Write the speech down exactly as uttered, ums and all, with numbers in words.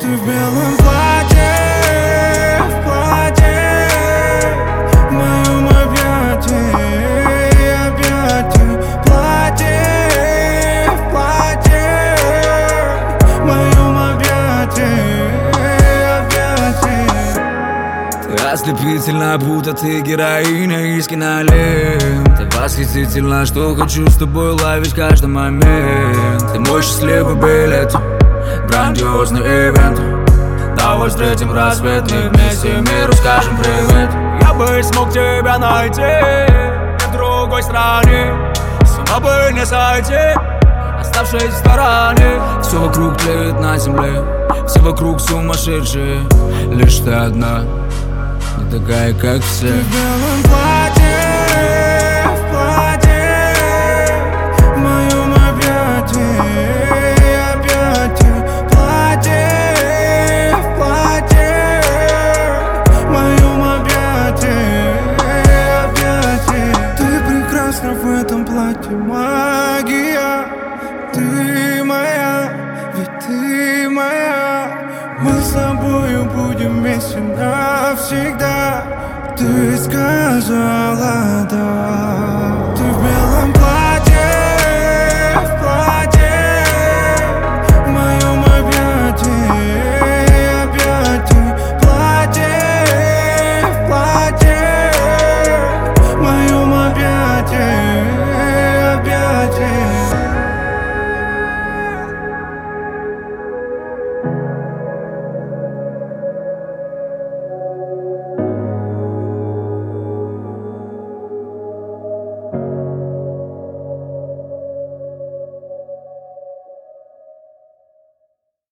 Ты в белом платье, в платье, в моем объятии, объятии. Платье, в платье, в моем объятии, объятии. Ты ослепительна, будто ты героиня из кинолент. Ты восхитительна, что хочу с тобой ловить каждый момент. Ты мой счастливый билет, грандиозный ивент. Давай встретим рассвет, мы вместе миру скажем привет. Я бы смог тебя найти в другой стране, сама бы не сойти, оставшись в стороне. Все вокруг тлеет на земле, все вокруг сумасшедшие. Лишь ты одна, не такая, как все. Ты в белом платье, в платье, в моем объятии, объятии. Платье, в платье, в моем объятии, объятии. Ты прекрасна в этом платье, магия. Ты моя, ведь ты моя. Мы с тобою будем вместе навсегда. Ты сказала да.